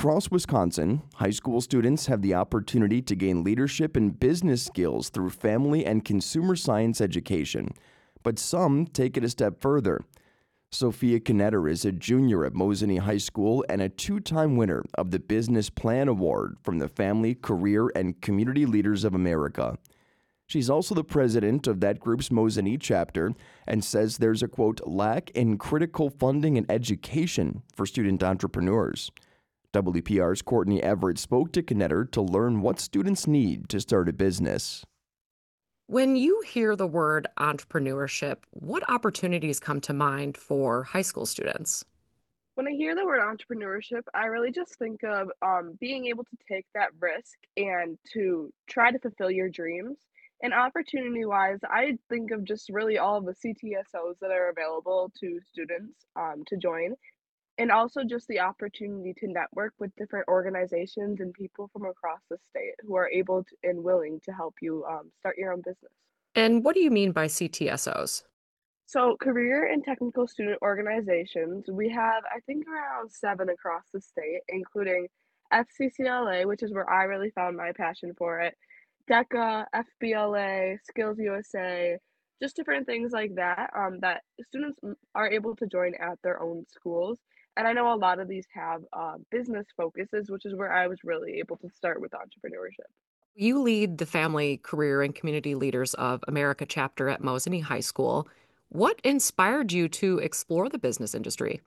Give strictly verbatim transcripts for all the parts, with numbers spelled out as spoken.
Across Wisconsin, high school students have the opportunity to gain leadership and business skills through family and consumer science education, but some take it a step further. Sophia Knetter is a junior at Mosinee High School and a two-time winner of the Business Plan Award from the Family, Career, and Community Leaders of America. She's also the president of that group's Mosinee chapter and says there's a, quote, lack in critical funding and education for student entrepreneurs. W P R's Courtney Everett spoke to Knetter to learn what students need to start a business. When you hear the word entrepreneurship, what opportunities come to mind for high school students? When I hear the word entrepreneurship, I really just think of um, being able to take that risk and to try to fulfill your dreams. And opportunity wise, I think of just really all of the C T S Os that are available to students um, to join, and also just the opportunity to network with different organizations and people from across the state who are able to, and willing to help you um, start your own business. And what do you mean by C T S Os? So, career and technical student organizations, we have, I think, around seven across the state, including F C C L A, which is where I really found my passion for it, DECA, F B L A, Skills U S A, just different things like that um, that students m- are able to join at their own schools. And I know a lot of these have uh, business focuses, which is where I was really able to start with entrepreneurship. You lead the Family, Career, and Community Leaders of America chapter at Mosinee High School. What inspired you to explore the business industry?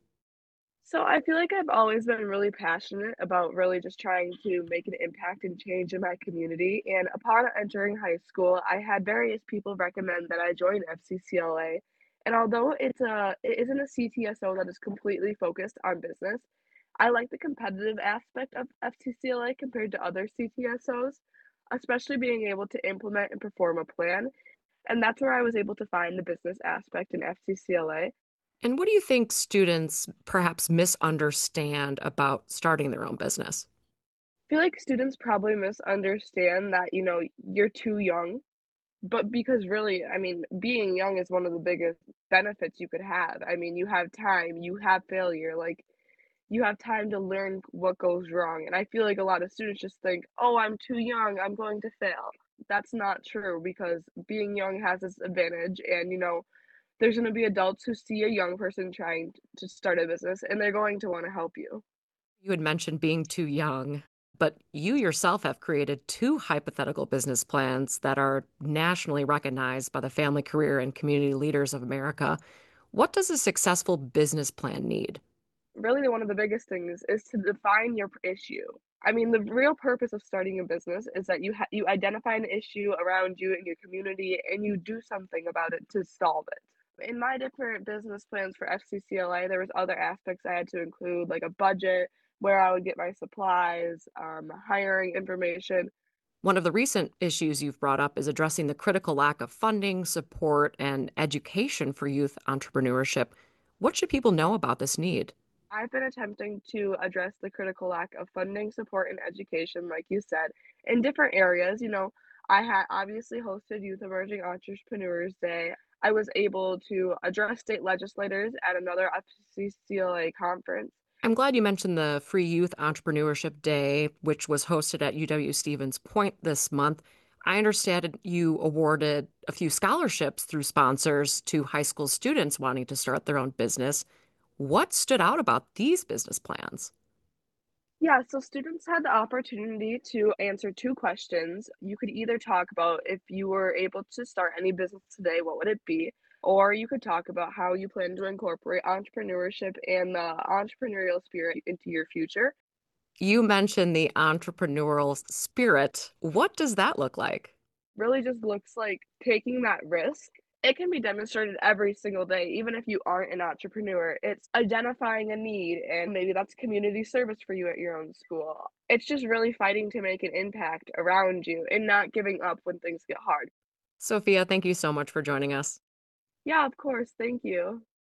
So I feel like I've always been really passionate about really just trying to make an impact and change in my community. And upon entering high school, I had various people recommend that I join F C C L A. And although it's a it isn't a C T S O that is completely focused on business, I like the competitive aspect of F C C L A compared to other C T S Os, especially being able to implement and perform a plan. And that's where I was able to find the business aspect in F C C L A. And what do you think students perhaps misunderstand about starting their own business? Feel like students probably misunderstand that, you know, you're too young, but because really, I mean, being young is one of the biggest benefits you could have. I mean, you have time, you have failure, like you have time to learn what goes wrong. And I feel like a lot of students just think, "Oh, I'm too young, I'm going to fail." That's not true because being young has its advantage and, you know, there's going to be adults who see a young person trying to start a business and they're going to want to help you. You had mentioned being too young, but you yourself have created two hypothetical business plans that are nationally recognized by the Family, Career, and Community Leaders of America. What does a successful business plan need? Really, one of the biggest things is to define your p- issue. I mean, the real purpose of starting a business is that you ha- you identify an issue around you in your community and you do something about it to solve it. In my different business plans for F C C L A, there was other aspects I had to include, like a budget, where I would get my supplies, um, hiring information. One of the recent issues you've brought up is addressing the critical lack of funding, support, and education for youth entrepreneurship. What should people know about this need? I've been attempting to address the critical lack of funding, support, and education, like you said, in different areas. You know, I had obviously hosted Youth Emerging Entrepreneurs Day. I was able to address state legislators at another F C C L A conference. I'm glad you mentioned the Free Youth Entrepreneurship Day, which was hosted at U W Stevens Point this month. I understand you awarded a few scholarships through sponsors to high school students wanting to start their own business. What stood out about these business plans? Yeah, so students had the opportunity to answer two questions. You could either talk about if you were able to start any business today, what would it be? Or you could talk about how you plan to incorporate entrepreneurship and the entrepreneurial spirit into your future. You mentioned the entrepreneurial spirit. What does that look like? Really just looks like taking that risk. It can be demonstrated every single day, even if you aren't an entrepreneur. It's identifying a need, and maybe that's community service for you at your own school. It's just really fighting to make an impact around you and not giving up when things get hard. Sophia, thank you so much for joining us. Yeah, of course. Thank you.